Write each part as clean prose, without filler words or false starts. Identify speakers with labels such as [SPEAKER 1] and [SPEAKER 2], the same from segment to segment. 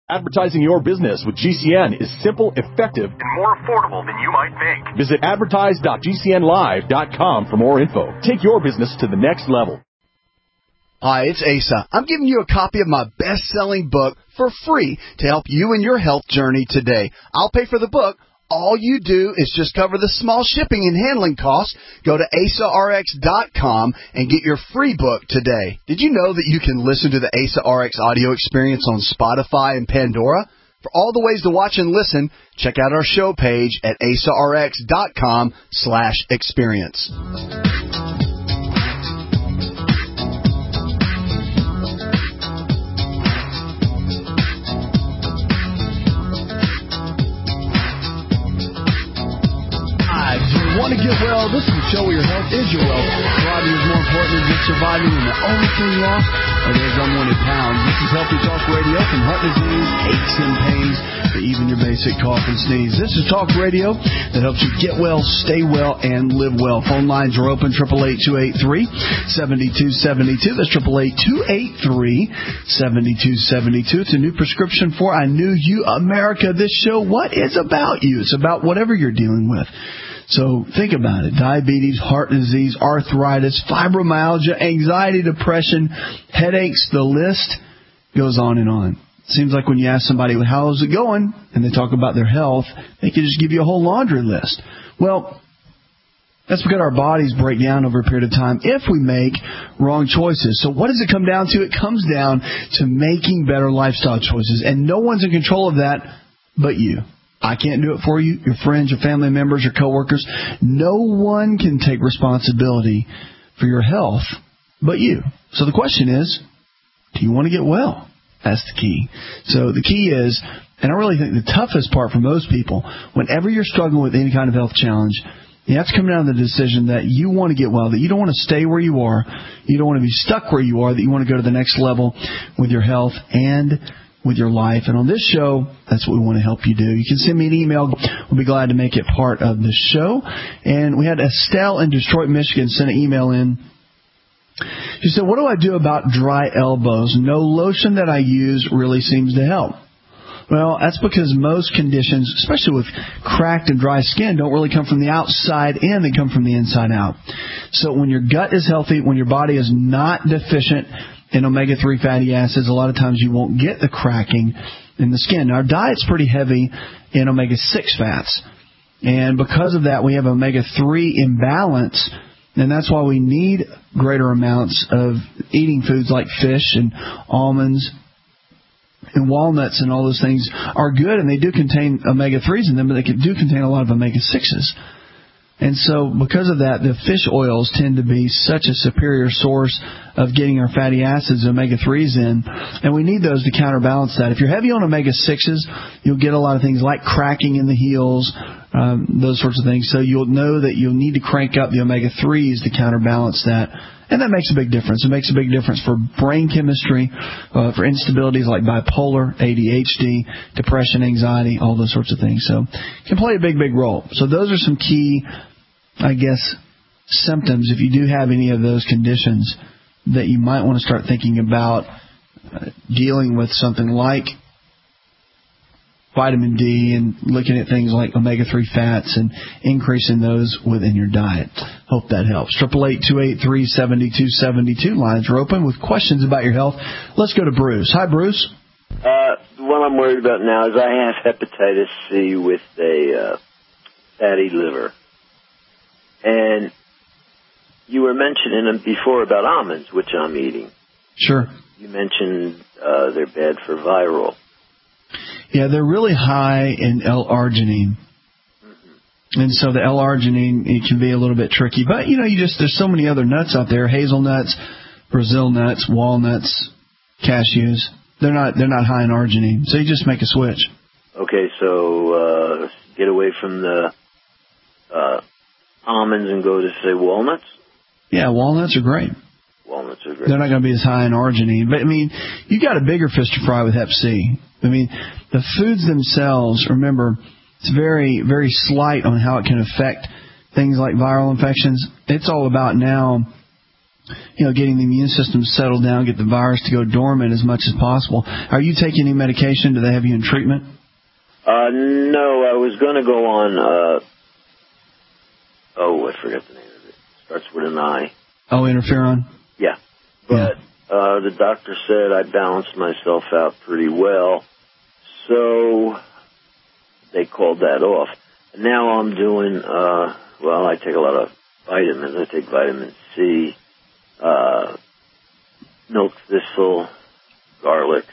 [SPEAKER 1] Advertising your business with GCN is simple, effective, and more affordable than you might think. Visit advertise.gcnlive.com for more info. Take your business to the next level.
[SPEAKER 2] Hi, it's Asa. I'm giving you a copy of my best-selling book for free to help you in your health journey today. I'll pay for the book. All you do is just cover the small shipping and handling costs. Go to AsaRx.com and get your free book today. Did you know that you can listen to the Asa RX audio experience on Spotify and Pandora? For all the ways to watch and listen, check out our show page at AsaRx.com/experience. Want to get well? This is a show where your health is your wealth. Thriving is more important than just surviving, and the only thing lost are those unwanted pounds. This is Healthy Talk Radio from heart disease, aches and pains, to even your basic cough and sneeze. This is Talk Radio that helps you get well, stay well, and live well. Phone lines are open, 888-283-7272. That's 888-283-7272. It's a new prescription for I Knew You America. This show, what is about you? It's about whatever you're dealing with. So think about it. Diabetes, heart disease, arthritis, fibromyalgia, anxiety, depression, headaches, the list goes on and on. It seems like when you ask somebody, how's it going, and they talk about their health, they can just give you a whole laundry list. Well, that's because our bodies break down over a period of time if we make wrong choices. So what does it come down to? It comes down to making better lifestyle choices. And no one's in control of that but you. I can't do it for you, your friends, your family members, your coworkers. No one can take responsibility for your health but you. So the question is, do you want to get well? That's the key. So the key is, and I really think the toughest part for most people, whenever you're struggling with any kind of health challenge, you have to come down to the decision that you want to get well, that you don't want to stay where you are, you don't want to be stuck where you are, that you want to go to the next level with your health and with your life. And on this show, that's what we want to help you do. You can send me an email. We'll be glad to make it part of the show. And we had Estelle in Detroit, Michigan send an email in. She said, what do I do about dry elbows? No lotion that I use really seems to help. Well, that's because most conditions, especially with cracked and dry skin, don't really come from the outside in. They come from the inside out. So when your gut is healthy, when your body is not deficient in omega-3 fatty acids, a lot of times you won't get the cracking in the skin. Now, our diet's pretty heavy in omega-6 fats. And because of that, we have omega-3 imbalance. And that's why we need greater amounts of eating foods like fish and almonds and walnuts, and all those things are good, and they do contain omega-3s in them, but they do contain a lot of omega-6s. And so because of that, the fish oils tend to be such a superior source of getting our fatty acids, omega-3s in, and we need those to counterbalance that. If you're heavy on omega-6s, you'll get a lot of things like cracking in the heels, those sorts of things. So you'll know that you'll need to crank up the omega-3s to counterbalance that. And that makes a big difference. It makes a big difference for brain chemistry, for instabilities like bipolar, ADHD, depression, anxiety, all those sorts of things. So it can play a big, big role. So those are some key, I guess, symptoms, if you do have any of those conditions, that you might want to start thinking about dealing with something like vitamin D and looking at things like omega-3 fats and increasing those within your diet. Hope that helps. 888-283-7272. Lines are open with questions about your health. Let's go to Bruce. Hi, Bruce.
[SPEAKER 3] What I'm worried about now is I have hepatitis C with a fatty liver. And you were mentioning before about almonds, which I'm eating.
[SPEAKER 2] Sure.
[SPEAKER 3] You mentioned they're bad for viral.
[SPEAKER 2] Yeah, they're really high in L-arginine. Mm-hmm. And so the L-arginine, it can be a little bit tricky. But, there's so many other nuts out there, hazelnuts, Brazil nuts, walnuts, cashews. They're not high in arginine. So you just make a switch. Okay,
[SPEAKER 3] so get away from the almonds and go to, say, walnuts?
[SPEAKER 2] Yeah, walnuts are great.
[SPEAKER 3] Walnuts are great.
[SPEAKER 2] They're not going to be as high in arginine. But, you got a bigger fish to fry with Hep C. The foods themselves, remember, it's very, very slight on how it can affect things like viral infections. It's all about now getting the immune system settled down, get the virus to go dormant as much as possible. Are you taking any medication? Do they have you in treatment?
[SPEAKER 3] No, I was going to go on, I forget the name of it. Starts with an I.
[SPEAKER 2] Oh, interferon?
[SPEAKER 3] Yeah. But the doctor said I balanced myself out pretty well, so they called that off. And now I'm doing, I take a lot of vitamins. I take vitamin C, milk thistle, garlic.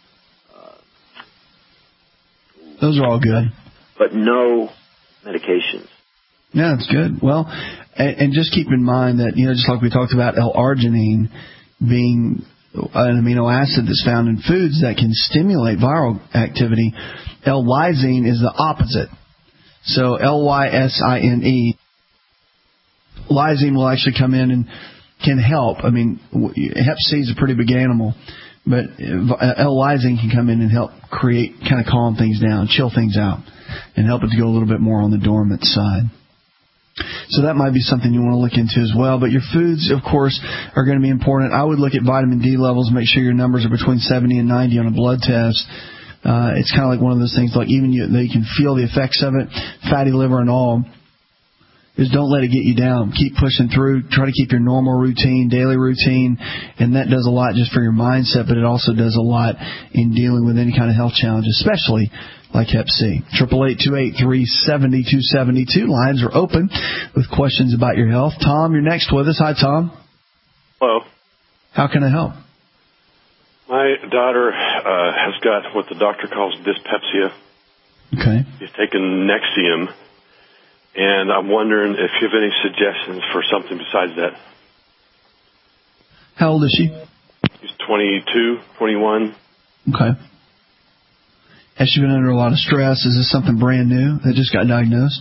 [SPEAKER 2] Those are all good.
[SPEAKER 3] But no medications.
[SPEAKER 2] Yeah, that's good. Well, and just keep in mind that, just like we talked about L-arginine being an amino acid that's found in foods that can stimulate viral activity, L-lysine is the opposite. So L-Y-S-I-N-E, lysine will actually come in and can help. I mean, Hep C is a pretty big animal, but L-lysine can come in and help kind of calm things down, chill things out, and help it to go a little bit more on the dormant side. So that might be something you want to look into as well. But your foods, of course, are going to be important. I would look at vitamin D levels, make sure your numbers are between 70 and 90 on a blood test. It's kind of like one of those things, like even you can feel the effects of it, fatty liver and all. Is don't let it get you down. Keep pushing through. Try to keep your normal routine, daily routine, and that does a lot just for your mindset, but it also does a lot in dealing with any kind of health challenge, especially like Hep C. 888-283-7272. Lines are open with questions about your health. Tom, you're next with us. Hi, Tom.
[SPEAKER 4] Hello.
[SPEAKER 2] How can I help?
[SPEAKER 4] My daughter has got what the doctor calls dyspepsia.
[SPEAKER 2] Okay.
[SPEAKER 4] She's taken Nexium. And I'm wondering if you have any suggestions for something besides that.
[SPEAKER 2] How old is she?
[SPEAKER 4] She's 22, 21.
[SPEAKER 2] Okay. Has she been under a lot of stress? Is this something brand new that just got diagnosed?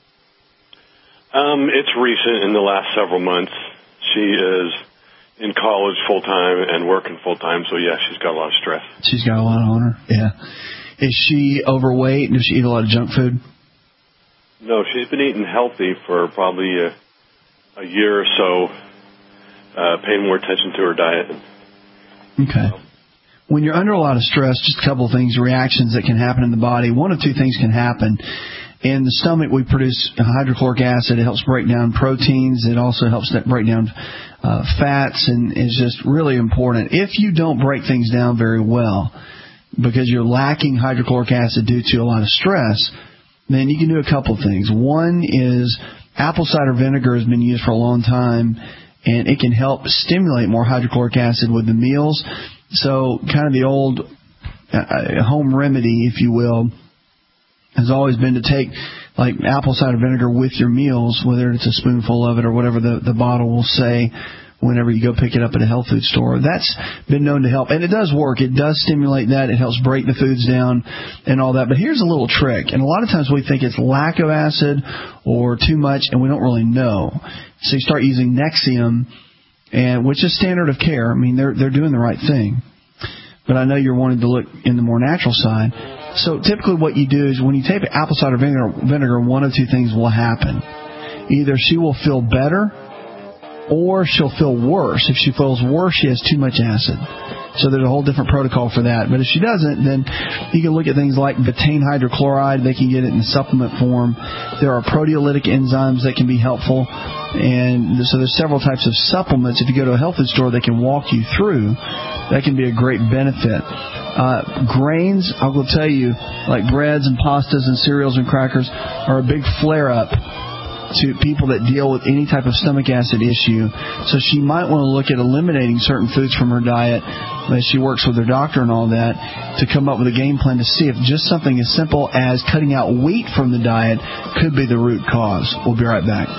[SPEAKER 4] It's recent, in the last several months. She is in college full-time and working full-time, so yeah, she's got a lot of stress.
[SPEAKER 2] She's got a lot on her, yeah. Is she overweight? Does she eat a lot of junk food?
[SPEAKER 4] No, she's been eating healthy for probably a year or so, paying more attention to her diet.
[SPEAKER 2] Okay. When you're under a lot of stress, just a couple of things, reactions that can happen in the body. One of two things can happen. In the stomach, we produce hydrochloric acid. It helps break down proteins. It also helps break down fats, and is just really important. If you don't break things down very well because you're lacking hydrochloric acid due to a lot of stress, then you can do a couple of things. One is apple cider vinegar has been used for a long time, and it can help stimulate more hydrochloric acid with the meals. So kind of the old home remedy, if you will, has always been to take like apple cider vinegar with your meals, whether it's a spoonful of it or whatever the bottle will say whenever you go pick it up at a health food store. That's been known to help, and it does work. It does stimulate that. It helps break the foods down and all that. But here's a little trick, and a lot of times we think it's lack of acid or too much, and we don't really know. So you start using Nexium, and which is standard of care. I mean, they're doing the right thing. But I know you're wanting to look in the more natural side. So typically what you do is when you take apple cider vinegar, one of two things will happen. Either she will feel better, or she'll feel worse. If she feels worse, she has too much acid. So there's a whole different protocol for that. But if she doesn't, then you can look at things like betaine hydrochloride. They can get it in supplement form. There are proteolytic enzymes that can be helpful. And so there's several types of supplements. If you go to a health food store, they can walk you through. That can be a great benefit. Grains, I will tell you, like breads and pastas and cereals and crackers, are a big flare-up to people that deal with any type of stomach acid issue. So she might want to look at eliminating certain foods from her diet as she works with her doctor and all that to come up with a game plan to see if just something as simple as cutting out wheat from the diet could be the root cause. We'll be right back.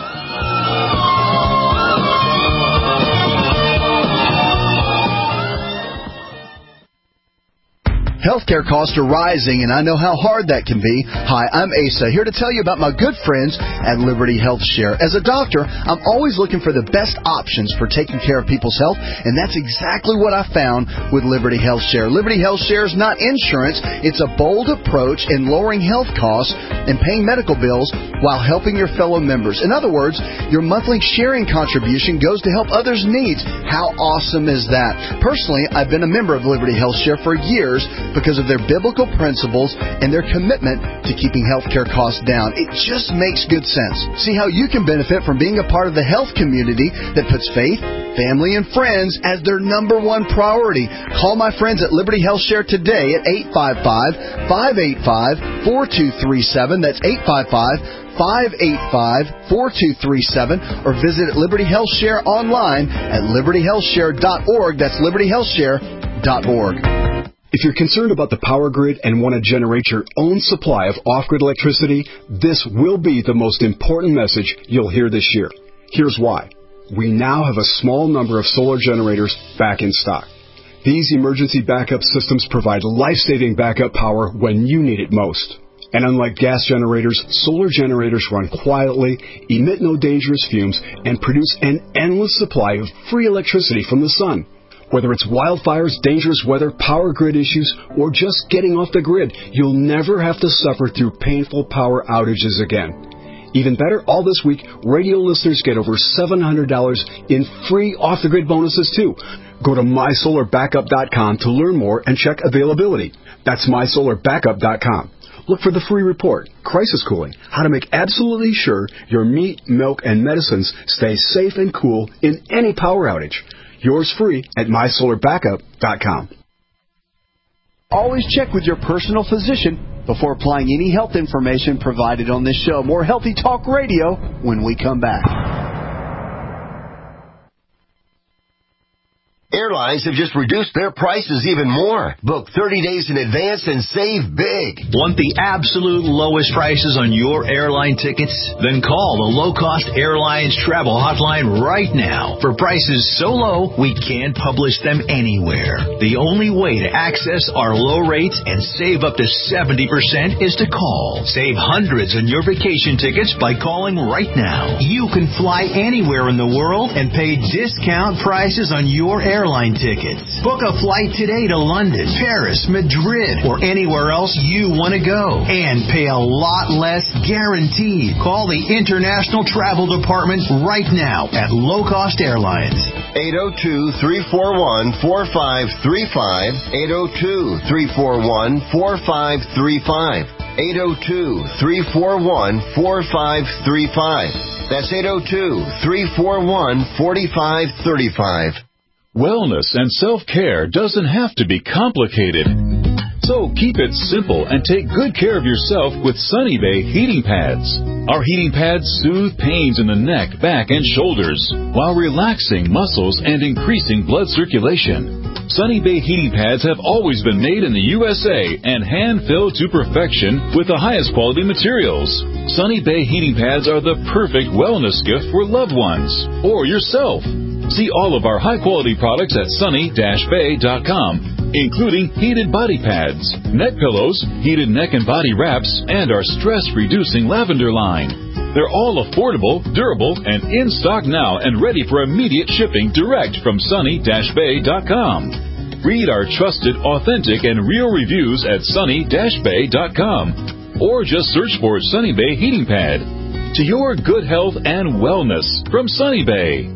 [SPEAKER 2] Healthcare costs are rising, and I know how hard that can be. Hi, I'm Asa, here to tell you about my good friends at Liberty Health Share. As a doctor, I'm always looking for the best options for taking care of people's health, and that's exactly what I found with Liberty Health Share. Liberty Health Share is not insurance. It's a bold approach in lowering health costs and paying medical bills while helping your fellow members. In other words, your monthly sharing contribution goes to help others' needs. How awesome is that? Personally, I've been a member of Liberty Health Share for years because of their biblical principles and their commitment to keeping healthcare costs down. It just makes good sense. See how you can benefit from being a part of the health community that puts faith, family, and friends as their number one priority. Call my friends at Liberty Health Share today at 855-585-4237. That's 855-585-4237, or visit Liberty Health Share online at libertyhealthshare.org. That's libertyhealthshare.org.
[SPEAKER 5] If you're concerned about the power grid and want to generate your own supply of off-grid electricity, this will be the most important message you'll hear this year. Here's why. We now have a small number of solar generators back in stock. These emergency backup systems provide life-saving backup power when you need it most. And unlike gas generators, solar generators run quietly, emit no dangerous fumes, and produce an endless supply of free electricity from the sun. Whether it's wildfires, dangerous weather, power grid issues, or just getting off the grid, you'll never have to suffer through painful power outages again. Even better, all this week, radio listeners get over $700 in free off-the-grid bonuses, too. Go to mysolarbackup.com to learn more and check availability. That's mysolarbackup.com. Look for the free report, Crisis Cooling, how to make absolutely sure your meat, milk, and medicines stay safe and cool in any power outage. Yours free at mysolarbackup.com.
[SPEAKER 2] Always check with your personal physician before applying any health information provided on this show. More Healthy Talk Radio when we come back.
[SPEAKER 6] Airlines have just reduced their prices even more. Book 30 days in advance and save big.
[SPEAKER 7] Want the absolute lowest prices on your airline tickets? Then call the Low Cost Airlines Travel Hotline right now. For prices so low, we can't publish them anywhere. The only way to access our low rates and save up to 70% is to call. Save hundreds on your vacation tickets by calling right now. You can fly anywhere in the world and pay discount prices on your airline tickets. Book a flight today to London, Paris, Madrid, or anywhere else you want to go. And pay a lot less guaranteed. Call the International Travel Department right now at Low Cost Airlines.
[SPEAKER 6] 802-341-4535. 802-341-4535. 802-341-4535. That's 802-341-4535.
[SPEAKER 1] Wellness and self-care doesn't have to be complicated. So keep it simple and take good care of yourself with Sunny Bay heating pads. Our heating pads soothe pains in the neck, back, and shoulders while relaxing muscles and increasing blood circulation. Sunny Bay heating pads have always been made in the USA and hand-filled to perfection with the highest quality materials. Sunny Bay heating pads are the perfect wellness gift for loved ones or yourself. See all of our high-quality products at sunny-bay.com, including heated body pads, neck pillows, heated neck and body wraps, and our stress-reducing lavender line. They're all affordable, durable, and in stock now and ready for immediate shipping direct from sunny-bay.com. Read our trusted, authentic, and real reviews at sunny-bay.com, or just search for Sunny Bay Heating Pad. To your good health and wellness from Sunny Bay.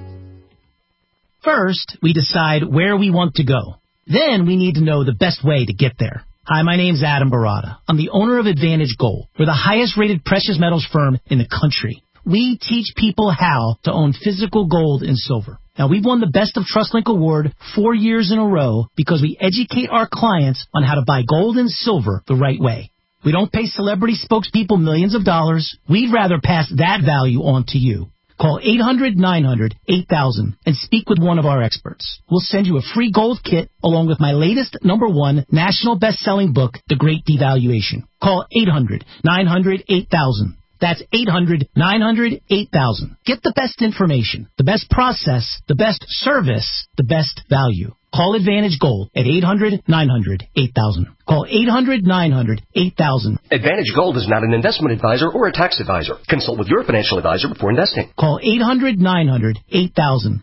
[SPEAKER 8] First, we decide where we want to go. Then we need to know the best way to get there. Hi, my name's Adam Barada. I'm the owner of Advantage Gold. We're the highest-rated precious metals firm in the country. We teach people how to own physical gold and silver. Now, we've won the Best of TrustLink Award 4 years in a row because we educate our clients on how to buy gold and silver the right way. We don't pay celebrity spokespeople millions of dollars. We'd rather pass that value on to you. Call 800-900-8000 and speak with one of our experts. We'll send you a free gold kit along with my latest #1 national best-selling book, The Great Devaluation. Call 800-900-8000. That's 800-900-8000. Get the best information, the best process, the best service, the best value. Call Advantage Gold at 800-900-8000. Call 800-900-8000.
[SPEAKER 9] Advantage Gold is not an investment advisor or a tax advisor. Consult with your financial advisor before investing.
[SPEAKER 8] Call 800-900-8000.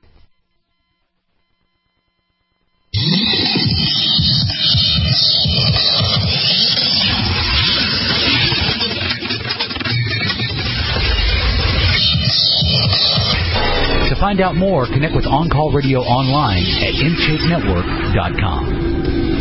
[SPEAKER 10] To find out more, connect with On Call Radio online at InShapeNetwork.com.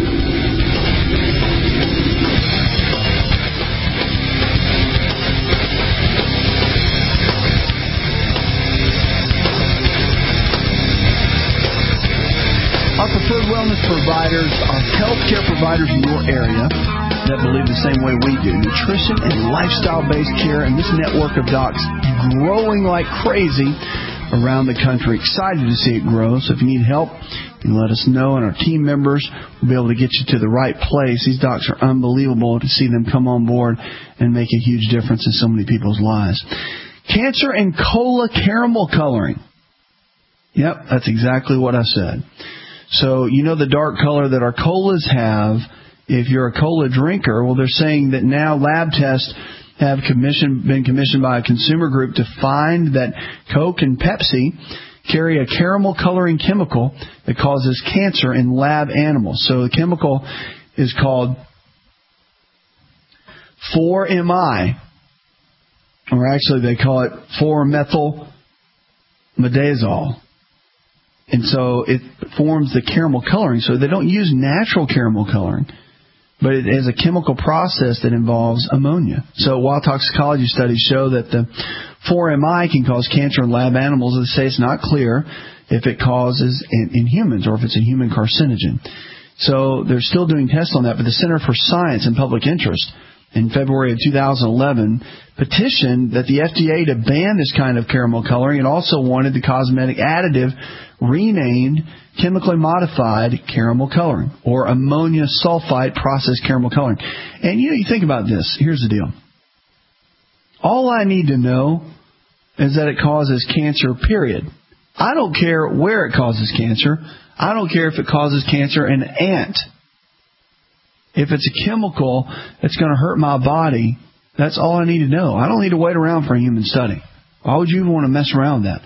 [SPEAKER 2] Our preferred wellness providers are healthcare providers in your area that believe the same way we do. Nutrition and lifestyle-based care, and this network of docs growing like crazy around the country. Excited to see it grow. So if you need help, you can let us know, and our team members will be able to get you to the right place. These docs are unbelievable to see them come on board and make a huge difference in so many people's lives. Cancer and cola caramel coloring. Yep, that's exactly what I said. So you know the dark color that our colas have. If you're a cola drinker, well, they're saying that now lab tests have been commissioned by a consumer group to find that Coke and Pepsi carry a caramel coloring chemical that causes cancer in lab animals. So the chemical is called 4-MI, or actually they call it 4-methylmidazole. And so it forms the caramel coloring. So they don't use natural caramel coloring, but it is a chemical process that involves ammonia. So while toxicology studies show that the 4-MI can cause cancer in lab animals, they say it's not clear if it causes in humans or if it's a human carcinogen. So they're still doing tests on that, but the Center for Science and Public Interest in February of 2011 petitioned that the FDA to ban this kind of caramel coloring. It also wanted the cosmetic additive renamed chemically modified caramel coloring, or ammonia sulfite processed caramel coloring. And you think about this. Here's the deal. All I need to know is that it causes cancer, period. I don't care where it causes cancer. I don't care if it causes cancer in an ant. If it's a chemical that's going to hurt my body, that's all I need to know. I don't need to wait around for a human study. Why would you even want to mess around with that?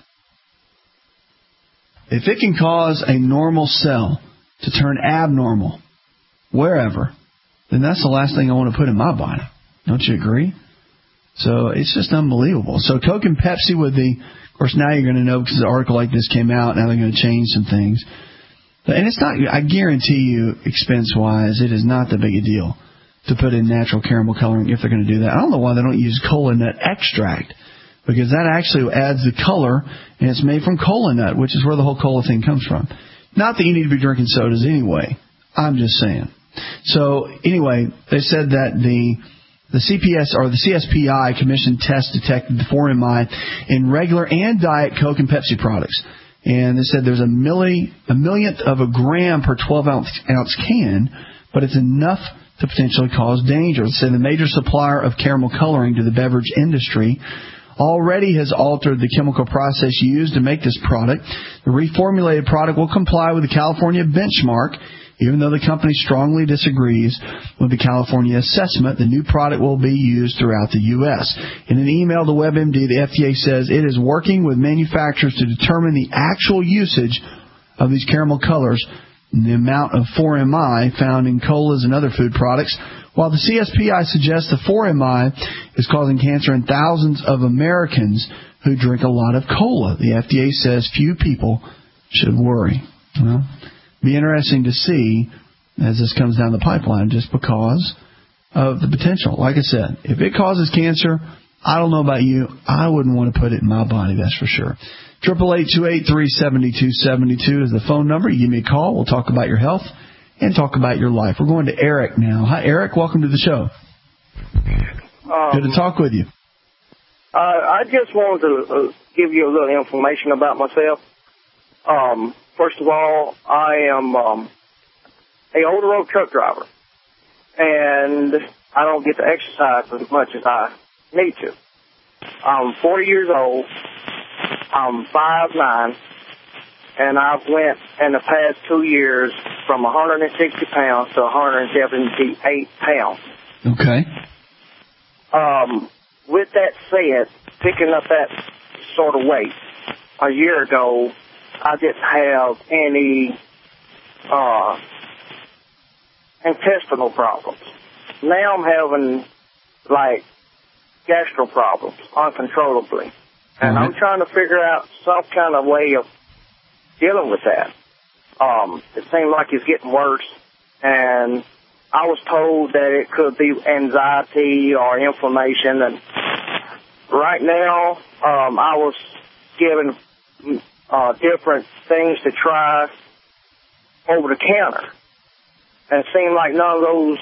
[SPEAKER 2] If it can cause a normal cell to turn abnormal wherever, then that's the last thing I want to put in my body. Don't you agree? So it's just unbelievable. So Coke and Pepsi with of course now you're going to know because an article like this came out, now they're going to change some things. And it's not, I guarantee you, expense-wise, it is not that big a deal to put in natural caramel coloring if they're going to do that. I don't know why they don't use cola nut extract, because that actually adds the color, and it's made from cola nut, which is where the whole cola thing comes from. Not that you need to be drinking sodas anyway. I'm just saying. So anyway, they said that the CPS or the CSPI commissioned tests detected the 4-MI in regular and diet Coke and Pepsi products. And they said there's a millionth of a gram per 12-ounce can, but it's enough to potentially cause danger. They said the major supplier of caramel coloring to the beverage industry already has altered the chemical process used to make this product. The reformulated product will comply with the California benchmark. Even though the company strongly disagrees with the California assessment, the new product will be used throughout the U.S. In an email to WebMD, the FDA says it is working with manufacturers to determine the actual usage of these caramel colors and the amount of 4-MI found in colas and other food products. While the CSPI suggests the 4-MI is causing cancer in thousands of Americans who drink a lot of cola, the FDA says few people should worry. Well, be interesting to see as this comes down the pipeline, just because of the potential. Like I said, if it causes cancer, I don't know about you, I wouldn't want to put it in my body, that's for sure. 888-283-7272 is the phone number. You give me a call. We'll talk about your health and talk about your life. We're going to Eric now. Hi, Eric. Welcome to the show. Good to talk with you.
[SPEAKER 11] I just wanted to give you a little information about myself. First of all, I am a over-the-road truck driver, and I don't get to exercise as much as I need to. I'm 40 years old. I'm 5'9", and I've went in the past 2 years from 160 pounds to 178 pounds.
[SPEAKER 2] Okay.
[SPEAKER 11] With that said, picking up that sort of weight a year ago, I didn't have any intestinal problems. Now I'm having, like, gastro problems uncontrollably. And I'm trying to figure out some kind of way of dealing with that. It seems like it's getting worse, and I was told that it could be anxiety or inflammation. And right now, I was given different things to try over the counter, and it seemed like none of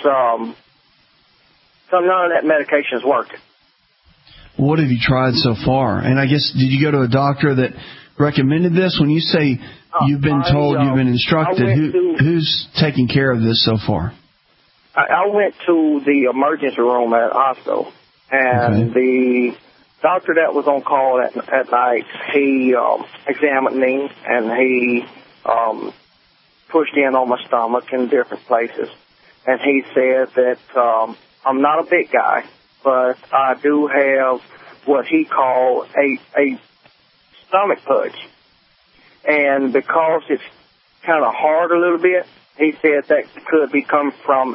[SPEAKER 11] that medication is working.
[SPEAKER 2] What have you tried so far? And I guess, did you go to a doctor that recommended this? When you say you've been told, you've been instructed, who's taking care of this so far?
[SPEAKER 11] I went to the emergency room at the hospital, and the doctor that was on call at night, he examined me, and he pushed in on my stomach in different places. And he said that I'm not a big guy, but I do have what he called a stomach pudge. And because it's kind of hard a little bit, he said that could be coming from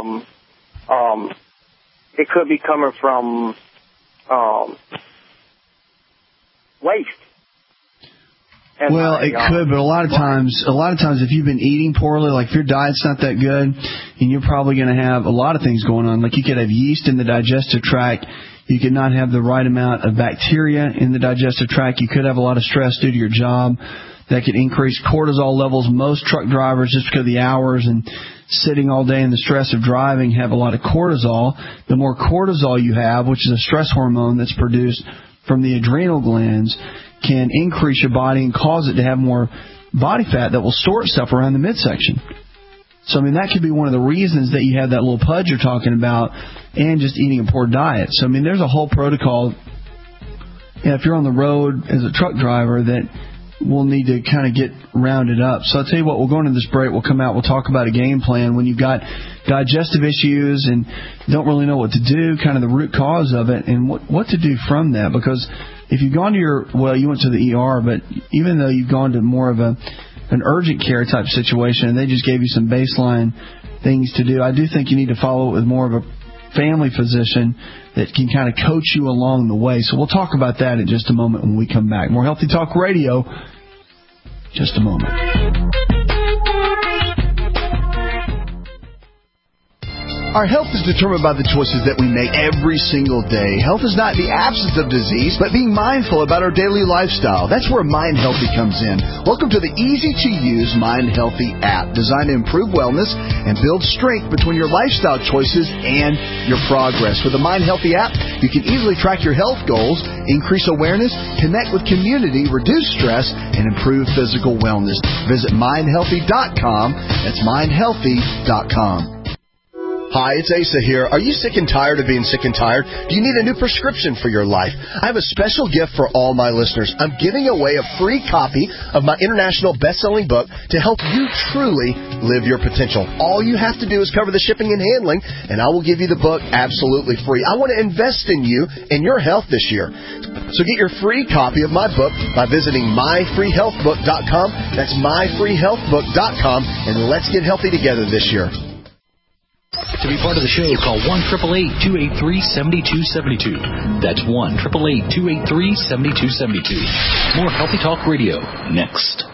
[SPEAKER 11] waste. And
[SPEAKER 2] well, it could, but a lot of times, if you've been eating poorly, like if your diet's not that good, and you're probably going to have a lot of things going on. Like you could have yeast in the digestive tract. You could not have the right amount of bacteria in the digestive tract. You could have a lot of stress due to your job. That could increase cortisol levels. Most truck drivers, just because of the hours and sitting all day and the stress of driving, have a lot of cortisol. The more cortisol you have, which is a stress hormone that's produced from the adrenal glands, can increase your body and cause it to have more body fat that will store itself around the midsection. So, I mean, that could be one of the reasons that you have that little pudge you're talking about, and just eating a poor diet. So, I mean, there's a whole protocol. If you're on the road as a truck driver, that we'll need to kind of get rounded up. So I'll tell you what, we'll go into this break. We'll come out. We'll talk about a game plan when you've got digestive issues and don't really know what to do, kind of the root cause of it, and what to do from that. Because if you've gone to you went to the ER, but even though you've gone to more of an urgent care type situation and they just gave you some baseline things to do, I do think you need to follow it with more of a family physician that can kind of coach you along the way. So we'll talk about that in just a moment when we come back. More Healthy Talk Radio, just a moment.
[SPEAKER 12] Our health is determined by the choices that we make every single day. Health is not the absence of disease, but being mindful about our daily lifestyle. That's where Mind Healthy comes in. Welcome to the easy-to-use Mind Healthy app, designed to improve wellness and build strength between your lifestyle choices and your progress. With the Mind Healthy app, you can easily track your health goals, increase awareness, connect with community, reduce stress, and improve physical wellness. Visit mindhealthy.com. That's mindhealthy.com. Hi, it's Asa here. Are you sick and tired of being sick and tired? Do you need a new prescription for your life? I have a special gift for all my listeners. I'm giving away a free copy of my international best-selling book to help you truly live your potential. All you have to do is cover the shipping and handling, and I will give you the book absolutely free. I want to invest in you and your health this year. So get your free copy of my book by visiting myfreehealthbook.com. That's myfreehealthbook.com, and let's get healthy together this year.
[SPEAKER 7] To be part of the show, call 1-888-283-7272. That's 1-888-283-7272. More Healthy Talk Radio next.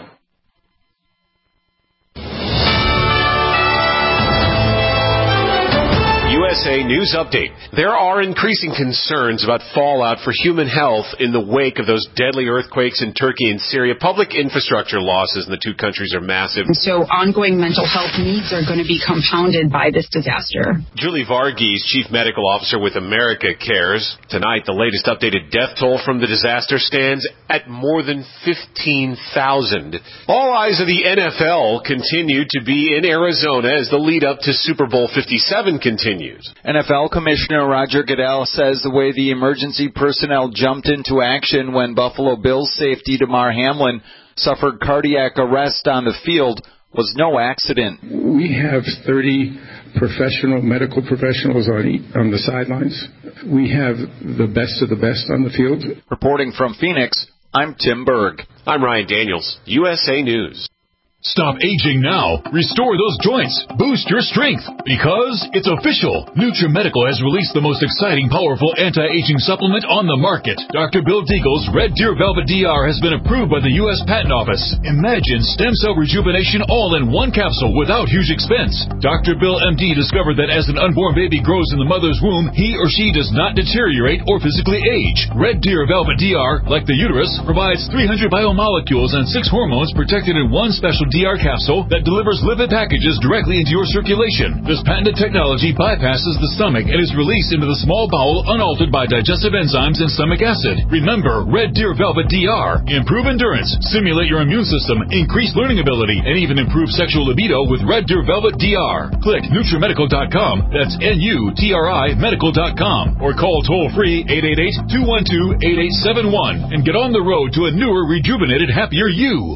[SPEAKER 13] USA News Update. There are increasing concerns about fallout for human health in the wake of those deadly earthquakes in Turkey and Syria. Public infrastructure losses in the two countries are massive.
[SPEAKER 14] So ongoing mental health needs are going to be compounded by this disaster.
[SPEAKER 13] Julie Varghese, Chief Medical Officer with America Cares. Tonight, the latest updated death toll from the disaster stands at more than 15,000. All eyes of the NFL continue to be in Arizona as the lead up to Super Bowl 57 continues.
[SPEAKER 15] NFL Commissioner Roger Goodell says the way the emergency personnel jumped into action when Buffalo Bills safety Damar Hamlin suffered cardiac arrest on the field was no accident.
[SPEAKER 16] We have 30 medical professionals on the sidelines. We have the best of the best on the field.
[SPEAKER 15] Reporting from Phoenix, I'm Tim Berg.
[SPEAKER 13] I'm Ryan Daniels, USA News.
[SPEAKER 1] Stop aging now. Restore those joints. Boost your strength. Because it's official. NutriMedical has released the most exciting, powerful anti-aging supplement on the market. Dr. Bill Deagle's Red Deer Velvet DR has been approved by the U.S. Patent Office. Imagine stem cell rejuvenation all in one capsule without huge expense. Dr. Bill MD discovered that as an unborn baby grows in the mother's womb, he or she does not deteriorate or physically age. Red Deer Velvet DR, like the uterus, provides 300 biomolecules and 6 hormones protected in one special DR capsule that delivers lipid packages directly into your circulation. This patented technology bypasses the stomach and is released into the small bowel unaltered by digestive enzymes and stomach acid. Remember, Red Deer Velvet DR. Improve endurance, stimulate your immune system, increase learning ability, and even improve sexual libido with Red Deer Velvet DR. Click NutriMedical.com, that's NUTRI Medical.com, or call toll-free 888-212-8871 and get on the road to a newer, rejuvenated, happier you.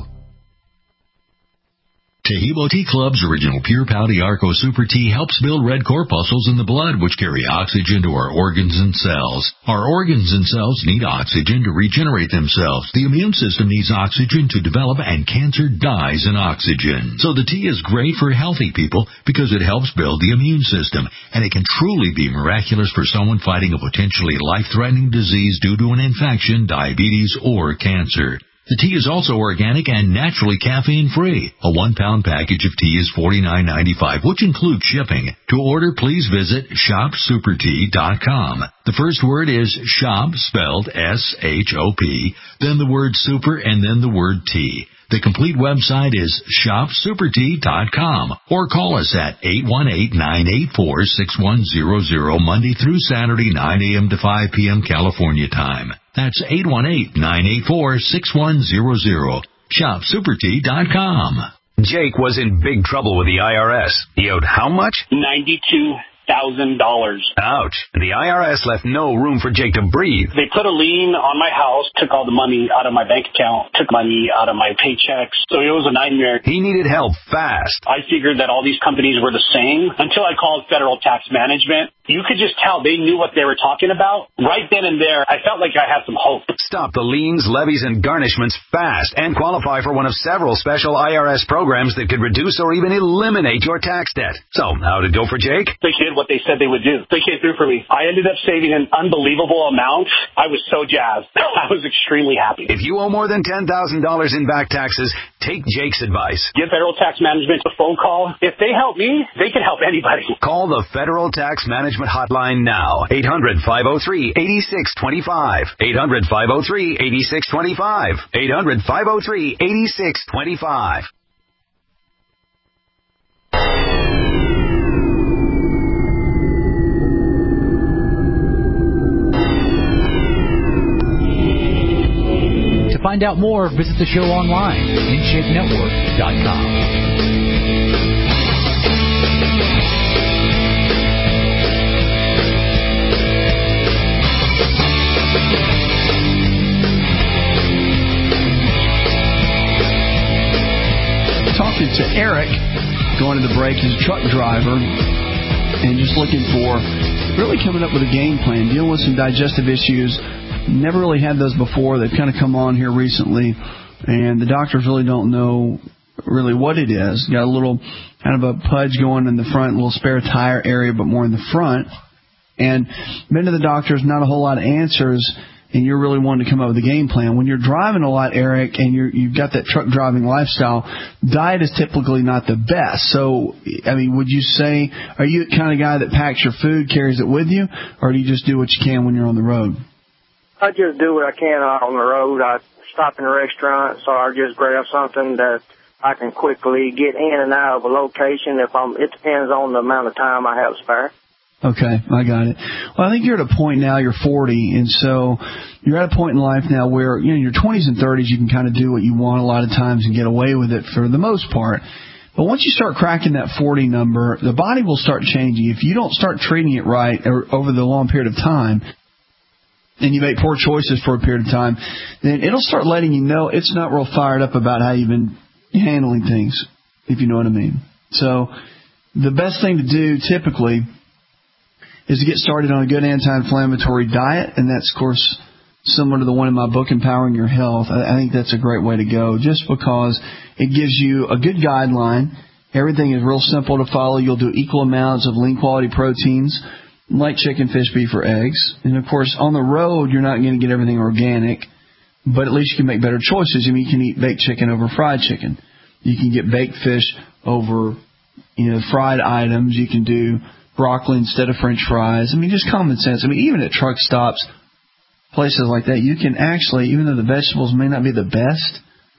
[SPEAKER 17] Taheebo Tea Club's original Pure Pouty Arco Super Tea helps build red corpuscles in the blood, which carry oxygen to our organs and cells. Our organs and cells need oxygen to regenerate themselves. The immune system needs oxygen to develop, and cancer dies in oxygen. So the tea is great for healthy people because it helps build the immune system, and it can truly be miraculous for someone fighting a potentially life-threatening disease due to an infection, diabetes, or cancer. The tea is also organic and naturally caffeine-free. A 1-pound package of tea is $49.95, which includes shipping. To order, please visit shopsupertea.com. The first word is shop, spelled S-H-O-P, then the word super, and then the word tea. The complete website is shopsupertea.com, or call us at 818-984-6100 Monday through Saturday, 9 a.m. to 5 p.m. California time. That's 818-984-6100. Shopsupertea.com.
[SPEAKER 18] Jake was in big trouble with the IRS. He owed how much?
[SPEAKER 19] $92,000.
[SPEAKER 18] Ouch. The IRS left no room for Jake to breathe.
[SPEAKER 19] They put a lien on my house, took all the money out of my bank account, took money out of my paychecks. So it was a nightmare.
[SPEAKER 18] He needed help fast.
[SPEAKER 19] I figured that all these companies were the same until I called Federal Tax Management. You could just tell they knew what they were talking about. Right then and there, I felt like I had some hope.
[SPEAKER 18] Stop the liens, levies, and garnishments fast and qualify for one of several special IRS programs that could reduce or even eliminate your tax debt. So, how'd it go for Jake?
[SPEAKER 19] They did what they said they would do. They came through for me. I ended up saving an unbelievable amount. I was so jazzed. I was extremely happy.
[SPEAKER 18] If you owe more than $10,000 in back taxes, take Jake's advice.
[SPEAKER 19] Give Federal Tax Management a phone call. If they help me, they can help anybody.
[SPEAKER 18] Call the Federal Tax Management hotline now. 800-503-8625. 800-503-8625. 800-503-8625.
[SPEAKER 10] To find out more, visit the show online, InShapeNetwork.com.
[SPEAKER 2] Talking to Eric, going to the break, he's a truck driver, and just looking for, really coming up with a game plan, dealing with some digestive issues. Never really had those before. They've kind of come on here recently, and the doctors really don't know really what it is. Got a little kind of a pudge going in the front, a little spare tire area, but more in the front. And been to the doctors, not a whole lot of answers, and you're really wanting to come up with a game plan. When you're driving a lot, Eric, and you've got that truck driving lifestyle, diet is typically not the best. So, I mean, would you say, are you the kind of guy that packs your food, carries it with you, or do you just do what you can when you're on the road?
[SPEAKER 11] I just do what I can on the road. I stop in a restaurant, so I just grab something that I can quickly get in and out of a location. It depends on the amount of time I have spare.
[SPEAKER 2] Okay, I got it. Well, I think you're at a point now, you're 40, and so you're at a point in life now where, you know, in your 20s and 30s, you can kind of do what you want a lot of times and get away with it for the most part. But once you start cracking that 40 number, the body will start changing. If you don't start treating it right over the long period of time, and you make poor choices for a period of time, then it'll start letting you know it's not real fired up about how you've been handling things, if you know what I mean. So the best thing to do typically is to get started on a good anti-inflammatory diet, and that's, of course, similar to the one in my book, Empowering Your Health. I think that's a great way to go, just because it gives you a good guideline. Everything is real simple to follow. You'll do equal amounts of lean-quality proteins, like chicken, fish, beef, or eggs. And, of course, on the road, you're not going to get everything organic, but at least you can make better choices. I mean, you can eat baked chicken over fried chicken. You can get baked fish over, fried items. You can do broccoli instead of French fries. I mean, just common sense. I mean, even at truck stops, places like that, you can actually, even though the vegetables may not be the best,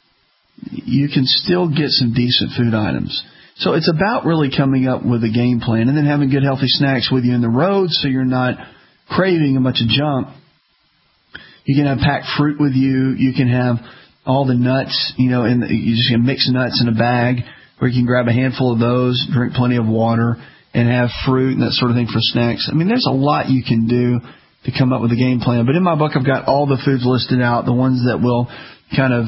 [SPEAKER 2] you can still get some decent food items. So it's about really coming up with a game plan and then having good healthy snacks with you in the road so you're not craving a bunch of junk. You can have packed fruit with you. You can have all the nuts, you just can mix nuts in a bag, or you can grab a handful of those, drink plenty of water, and have fruit and that sort of thing for snacks. I mean, there's a lot you can do to come up with a game plan. But in my book, I've got all the foods listed out, the ones that will kind of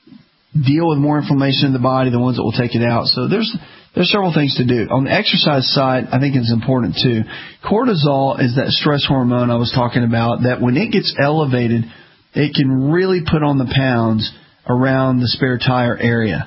[SPEAKER 2] deal with more inflammation in the body, the ones that will take it out. So there's several things to do. On the exercise side, I think it's important too. Cortisol is that stress hormone I was talking about, that when it gets elevated, it can really put on the pounds around the spare tire area.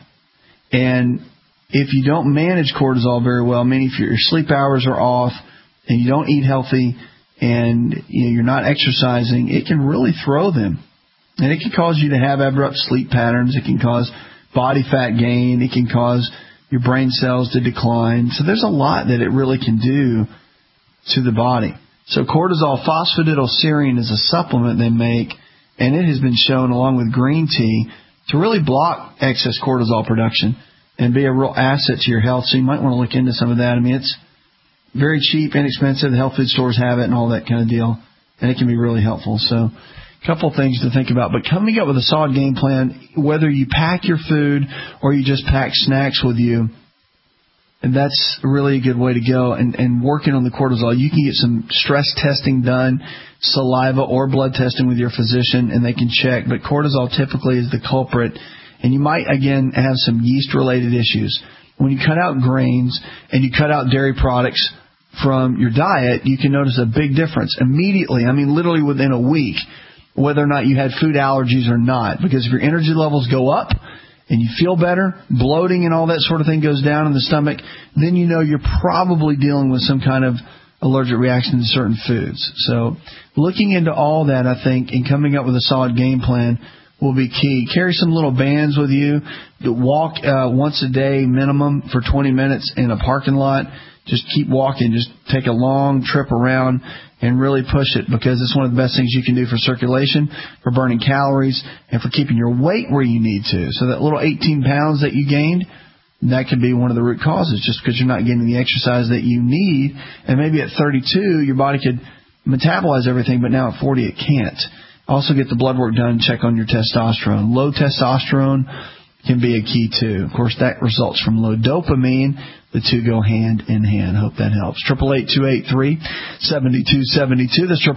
[SPEAKER 2] And if you don't manage cortisol very well, meaning if your sleep hours are off and you don't eat healthy and you're not exercising, it can really throw them. And it can cause you to have abrupt sleep patterns. It can cause body fat gain. It can cause your brain cells to decline. So there's a lot that it really can do to the body. So cortisol phosphatidylserine is a supplement they make, and it has been shown, along with green tea, to really block excess cortisol production and be a real asset to your health. So you might want to look into some of that. I mean, it's very cheap, inexpensive. The health food stores have it and all that kind of deal, and it can be really helpful. So a couple things to think about. But coming up with a solid game plan, whether you pack your food or you just pack snacks with you, and that's really a good way to go. And working on the cortisol, you can get some stress testing done, saliva or blood testing with your physician, and they can check. But cortisol typically is the culprit. And you might, again, have some yeast-related issues. When you cut out grains and you cut out dairy products from your diet, you can notice a big difference immediately. I mean, literally within a week, whether or not you had food allergies or not. Because if your energy levels go up and you feel better, bloating and all that sort of thing goes down in the stomach, then you know you're probably dealing with some kind of allergic reaction to certain foods. So looking into all that, I think, and coming up with a solid game plan will be key. Carry some little bands with you. Walk once a day minimum for 20 minutes in a parking lot. Just keep walking. Just take a long trip around and really push it, because it's one of the best things you can do for circulation, for burning calories, and for keeping your weight where you need to. So that little 18 pounds that you gained, that could be one of the root causes, just because you're not getting the exercise that you need. And maybe at 32, your body could metabolize everything, but now at 40, it can't. Also get the blood work done, check on your testosterone. Low testosterone can be a key too. Of course, that results from low dopamine. The two go hand in hand. Hope that helps. 888-283-7272. That's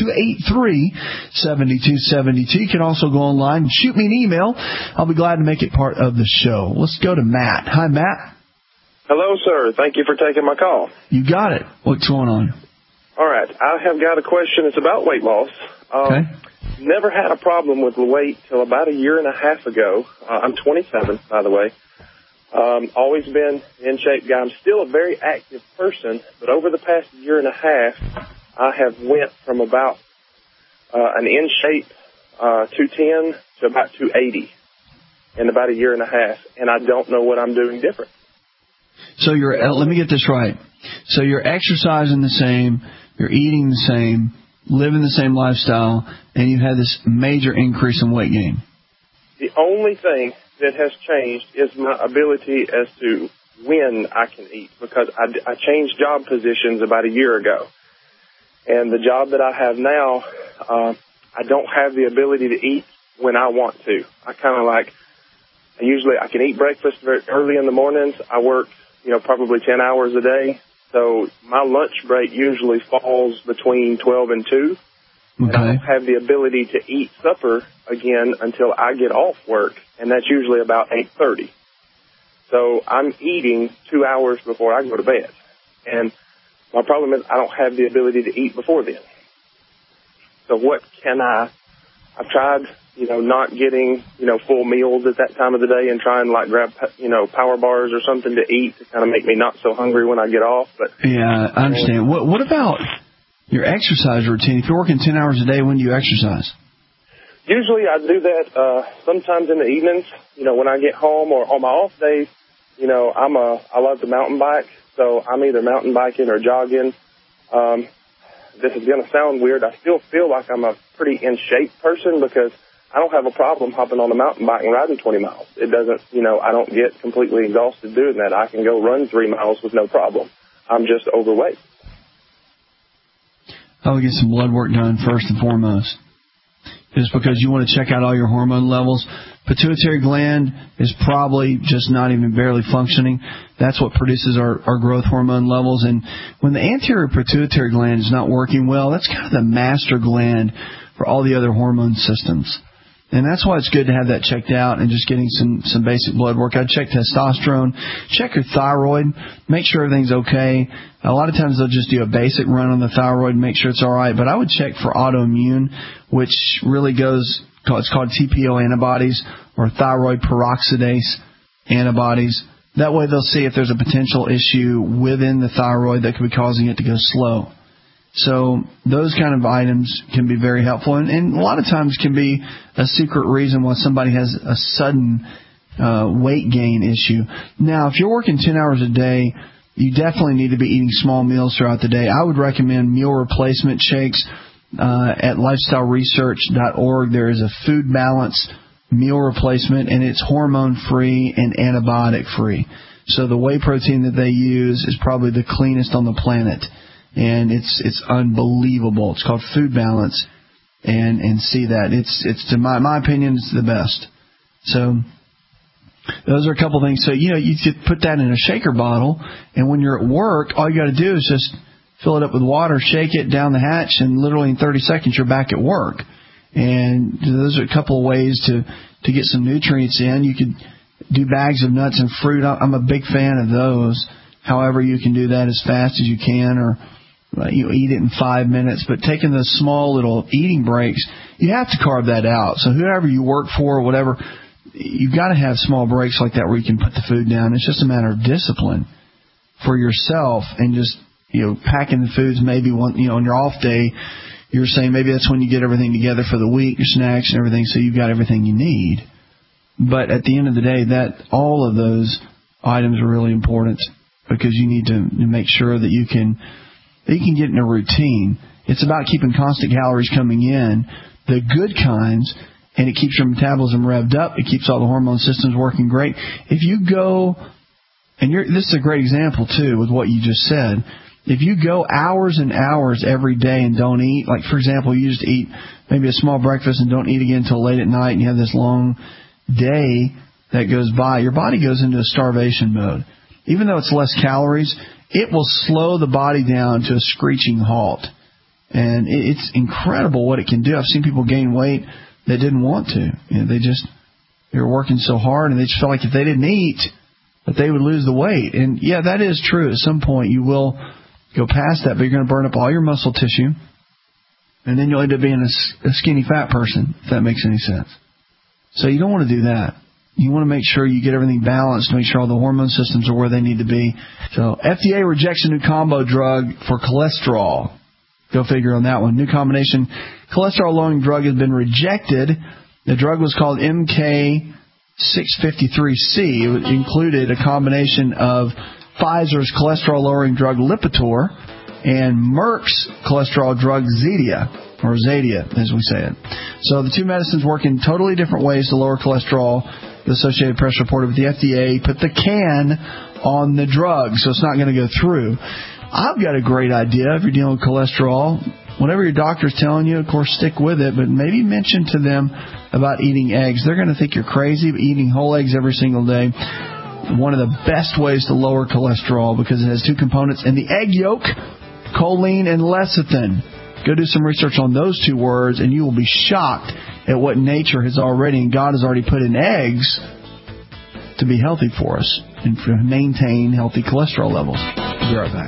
[SPEAKER 2] 888-283-7272. You can also go online and shoot me an email. I'll be glad to make it part of the show. Let's go to Matt. Hi, Matt.
[SPEAKER 20] Hello, sir. Thank you for taking my call.
[SPEAKER 2] You got it. What's going on?
[SPEAKER 20] All right. I have got a question. It's about weight loss.
[SPEAKER 2] Okay.
[SPEAKER 20] Never had a problem with weight till about a year and a half ago. I'm 27, by the way. Always been in shape guy. I'm still a very active person, but over the past year and a half, I have went from about an in shape 210 to about 280 in about a year and a half, and I don't know what I'm doing different.
[SPEAKER 2] So let me get this right. So you're exercising the same, you're eating the same, living the same lifestyle, and you've had this major increase in weight gain.
[SPEAKER 20] The only thing that has changed is my ability as to when I can eat, because I changed job positions about a year ago. And the job that I have now, I don't have the ability to eat when I want to. I kind of like I can eat breakfast very early in the mornings. I work, probably 10 hours a day. So my lunch break usually falls between 12 and 2.
[SPEAKER 2] Okay.
[SPEAKER 20] And I don't have the ability to eat supper again until I get off work, and that's usually about 8:30. So I'm eating 2 hours before I go to bed. And my problem is I don't have the ability to eat before then. So what can I've tried, not getting, full meals at that time of the day and trying to grab, power bars or something to eat to kind of make me not so hungry when I get off. But
[SPEAKER 2] yeah, I understand. What about your exercise routine? If you're working 10 hours a day, when do you exercise?
[SPEAKER 20] Usually I do that sometimes in the evenings, when I get home, or on my off days. I love to mountain bike, so I'm either mountain biking or jogging. This is going to sound weird. I still feel like I'm a pretty in shape person because I don't have a problem hopping on a mountain bike and riding 20 miles. It doesn't, I don't get completely exhausted doing that. I can go run 3 miles with no problem. I'm just overweight.
[SPEAKER 2] I would get some blood work done first and foremost. Just because you want to check out all your hormone levels. Pituitary gland is probably just not even barely functioning. That's what produces our growth hormone levels. And when the anterior pituitary gland is not working well, that's kind of the master gland for all the other hormone systems. And that's why it's good to have that checked out and just getting some basic blood work. I'd check testosterone, check your thyroid, make sure everything's okay. A lot of times they'll just do a basic run on the thyroid and make sure it's all right. But I would check for autoimmune, which really it's called TPO antibodies or thyroid peroxidase antibodies. That way they'll see if there's a potential issue within the thyroid that could be causing it to go slow. So those kind of items can be very helpful, and a lot of times can be a secret reason why somebody has a sudden weight gain issue. Now, if you're working 10 hours a day, you definitely need to be eating small meals throughout the day. I would recommend meal replacement shakes. At lifestyleresearch.org, there is a food balance meal replacement, and it's hormone-free and antibiotic-free. So the whey protein that they use is probably the cleanest on the planet. And it's unbelievable. It's called Food Balance, and see that it's to my opinion, it's the best. So those are a couple things. So you could put that in a shaker bottle, and when you're at work, all you got to do is just fill it up with water, shake it down the hatch, and literally in 30 seconds you're back at work. And those are a couple of ways to get some nutrients in. You could do bags of nuts and fruit. I'm a big fan of those. However, you can do that as fast as you can, or eat it in 5 minutes. But taking those small little eating breaks, you have to carve that out. So whoever you work for or whatever, you've got to have small breaks like that where you can put the food down. It's just a matter of discipline for yourself, and just packing the foods maybe on your off day. You're saying maybe that's when you get everything together for the week, your snacks and everything, so you've got everything you need. But at the end of the day, all of those items are really important, because you need to make sure that you can get in a routine. It's about keeping constant calories coming in, the good kinds, and it keeps your metabolism revved up. It keeps all the hormone systems working great. If you go, and this is a great example too with what you just said, if you go hours and hours every day and don't eat, like for example, you just eat maybe a small breakfast and don't eat again until late at night, and you have this long day that goes by, your body goes into a starvation mode. Even though it's less calories, it will slow the body down to a screeching halt. And it's incredible what it can do. I've seen people gain weight that didn't want to. They were working so hard, and they just felt like if they didn't eat, that they would lose the weight. And yeah, that is true. At some point you will go past that, but you're going to burn up all your muscle tissue, and then you'll end up being a skinny fat person, if that makes any sense. So you don't want to do that. You want to make sure you get everything balanced, make sure all the hormone systems are where they need to be. So FDA rejects a new combo drug for cholesterol. Go figure on that one. New combination cholesterol-lowering drug has been rejected. The drug was called MK653C. It included a combination of Pfizer's cholesterol-lowering drug Lipitor and Merck's cholesterol drug Zetia, or Zadia, as we say it. So the two medicines work in totally different ways to lower cholesterol. The Associated Press reported with the FDA put the can on the drug, so it's not going to go through. I've got a great idea if you're dealing with cholesterol. whatever your doctor's telling you, of course, stick with it, but maybe mention to them about eating eggs. They're going to think you're crazy, but eating whole eggs every single day, one of the best ways to lower cholesterol because it has two components in the egg yolk, choline and lecithin. Go do some research on those two words, and you will be shocked at what nature has already, and God has already put in eggs to be healthy for us and to maintain healthy cholesterol levels. We'll be right back.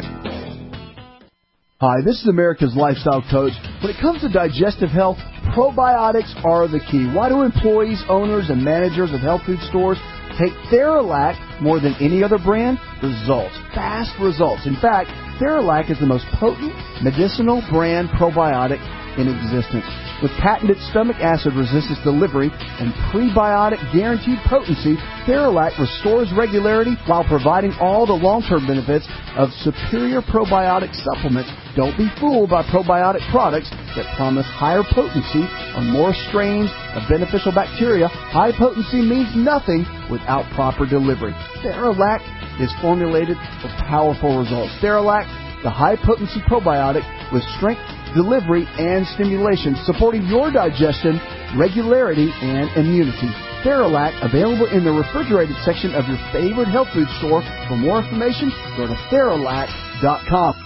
[SPEAKER 12] Hi, this is America's Lifestyle Coach. When it comes to digestive health, probiotics are the key. Why do employees, owners, and managers of health food stores take Theralac more than any other brand? Results. Fast results. In fact, Theralac is the most potent medicinal brand probiotic in existence. With patented stomach acid resistance delivery and prebiotic guaranteed potency, Theralac restores regularity while providing all the long-term benefits of superior probiotic supplements. Don't be fooled by probiotic products that promise higher potency on more strains of beneficial bacteria. High potency means nothing without proper delivery. Theralac is formulated for powerful results. Theralac, the high-potency probiotic with strength, delivery, and stimulation, supporting your digestion, regularity, and immunity. Theralac, available in the refrigerated section of your favorite health food store. For more information, go to Theralac.com.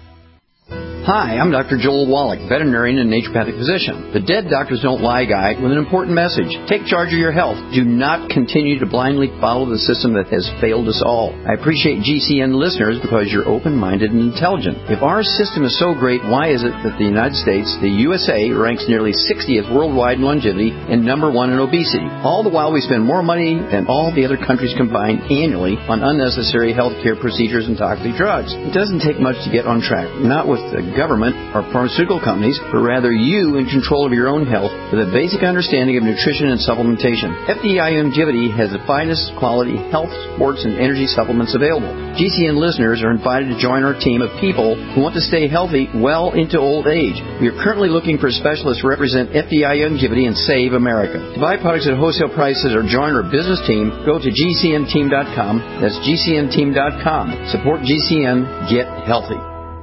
[SPEAKER 21] Hi, I'm Dr. Joel Wallach, veterinarian and naturopathic physician. The Dead Doctors Don't Lie guy with an important message. Take charge of your health. Do not continue to blindly follow the system that has failed us all. I appreciate GCN listeners because you're open-minded and intelligent. If our system is so great, why is it that the United States, the USA, ranks nearly 60th worldwide in longevity and number 1 in obesity? All the while we spend more money than all the other countries combined annually on unnecessary health care procedures and toxic drugs. It doesn't take much to get on track. Not with the government or pharmaceutical companies, but rather you in control of your own health with a basic understanding of nutrition and supplementation. FDI Longevity has the finest quality health, sports, and energy supplements available. GCN listeners are invited to join our team of people who want to stay healthy well into old age. We are currently looking for specialists to represent FDI Longevity and Save America. To buy products at wholesale prices or join our business team, go to GCNteam.com. That's GCNteam.com. Support GCN. Get healthy.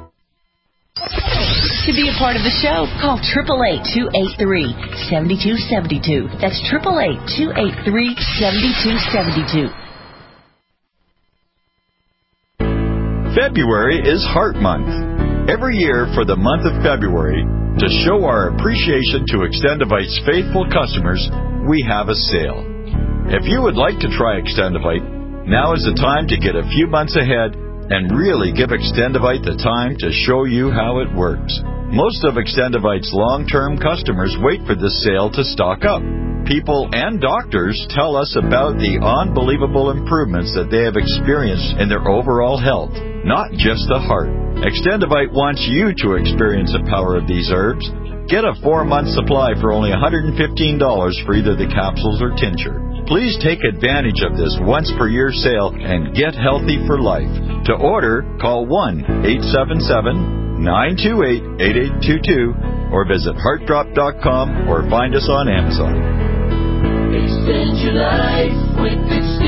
[SPEAKER 22] To be a part of the show, call 888-283-7272. That's 888-283-7272.
[SPEAKER 23] February is Heart Month. Every year for the month of February, to show our appreciation to Extendivite's faithful customers, we have a sale. If you would like to try Extendivite, now is the time to get a few months ahead and really give Extendivite the time to show you how it works. Most of Extendivite's long-term customers wait for this sale to stock up. People and doctors tell us about the unbelievable improvements that they have experienced in their overall health, not just the heart. Extendivite wants you to experience the power of these herbs. Get a 4-month supply for only $115 for either the capsules or tincture. Please take advantage of this once-per-year sale and get healthy for life. To order, call 1-877-928-8822 or visit heartdrop.com or find us on Amazon.
[SPEAKER 24] Extend your life with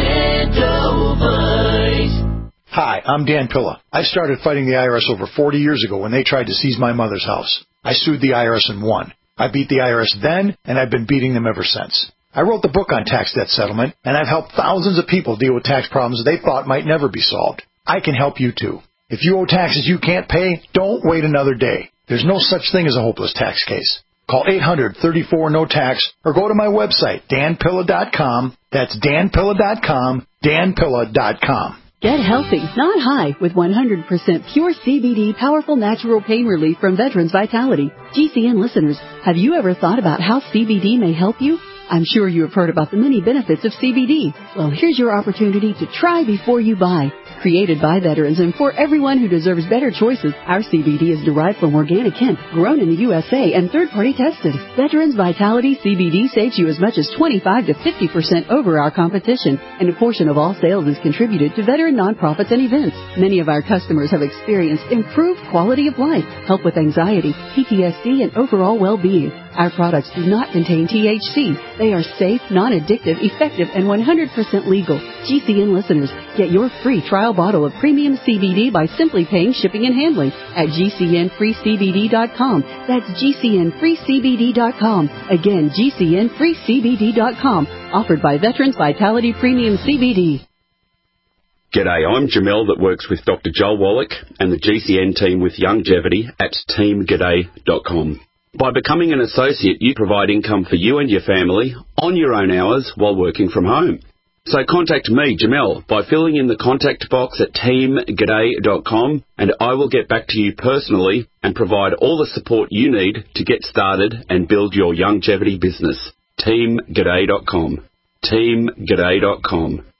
[SPEAKER 24] Extendovite.
[SPEAKER 25] Hi, I'm Dan Pilla. I started fighting the IRS over 40 years ago when they tried to seize my mother's house. I sued the IRS and won. I beat the IRS then, and I've been beating them ever since. I wrote the book on tax debt settlement, and I've helped thousands of people deal with tax problems they thought might never be solved. I can help you too. If you owe taxes you can't pay, don't wait another day. There's no such thing as a hopeless tax case. Call 800-34-NO-TAX or go to my website, danpilla.com. That's danpilla.com, danpilla.com.
[SPEAKER 26] Get healthy, not high, with 100% pure CBD powerful natural pain relief from Veterans Vitality. GCN listeners, have you ever thought about how CBD may help you? I'm sure you have heard about the many benefits of CBD. Well, here's your opportunity to try before you buy. Created by veterans and for everyone who deserves better choices, our CBD is derived from organic hemp, grown in the USA, and third-party tested. Veterans Vitality CBD saves you as much as 25 to 50% over our competition, and a portion of all sales is contributed to veteran nonprofits and events. Many of our customers have experienced improved quality of life, help with anxiety, PTSD, and overall well-being. Our products do not contain THC. They are safe, non-addictive, effective, and 100% legal. GCN listeners, get your free trial trial bottle of premium CBD by simply paying shipping and handling at GCNFreeCBD.com. That's GCNFreeCBD.com. Again, GCNFreeCBD.com. Offered by Veterans Vitality Premium CBD.
[SPEAKER 3] G'day, I'm Jamel that works with Dr. Joel Wallach and the GCN team with Longevity at teamg'day.com. By becoming an associate, you provide income for you and your family on your own hours while working from home. So contact me, Jamel, by filling in the contact box at teamg'day.com, and I will get back to you personally and provide all the support you need to get started and build your longevity business. teamg'day.com. teamg'day.com.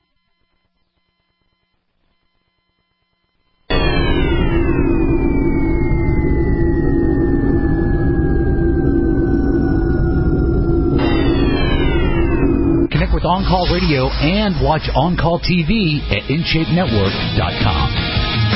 [SPEAKER 10] Connect with On Call Radio and watch On Call TV at InShapeNetwork.com.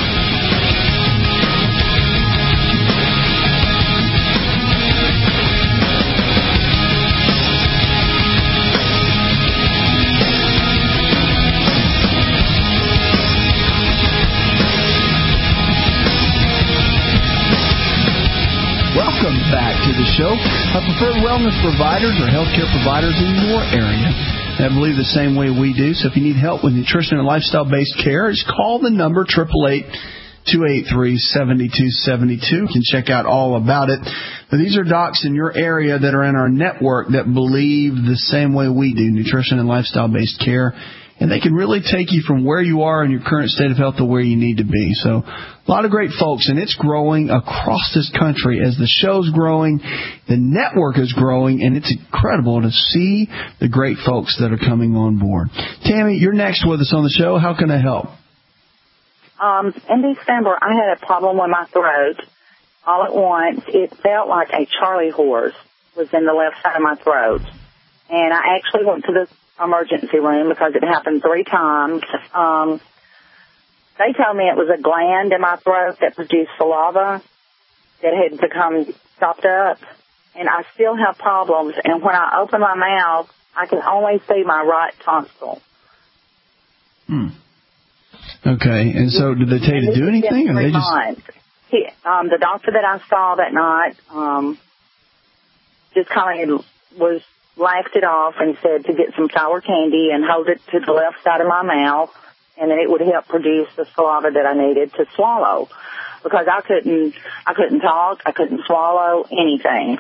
[SPEAKER 2] Welcome back to the show. Preferred wellness providers or healthcare providers in your area that believe the same way we do. So if you need help with nutrition and lifestyle-based care, just call the number 888-283-7272. You can check out all about it. But these are docs in your area that are in our network that believe the same way we do, nutrition and lifestyle-based care. And they can really take you from where you are in your current state of health to where you need to be. So a lot of great folks, and it's growing across this country as the show's growing, the network is growing, and it's incredible to see the great folks that are coming on board. Tammy, you're next with us on the show. How can I help?
[SPEAKER 4] In December, I had a problem with my throat. All at once, it felt like a Charlie horse was in the left side of my throat. And I actually went to the emergency room because it happened 3 times. They told me it was a gland in my throat that produced saliva that had become stopped up, and I still have problems. And when I open my mouth, I can only see my right tonsil.
[SPEAKER 2] Okay, and so did they tell you to do anything, or they just?
[SPEAKER 4] The doctor that I saw that night just kind of laughed it off and said to get some sour candy and hold it to the left side of my mouth, and then it would help produce the saliva that I needed to swallow, because I couldn't talk, I couldn't swallow anything.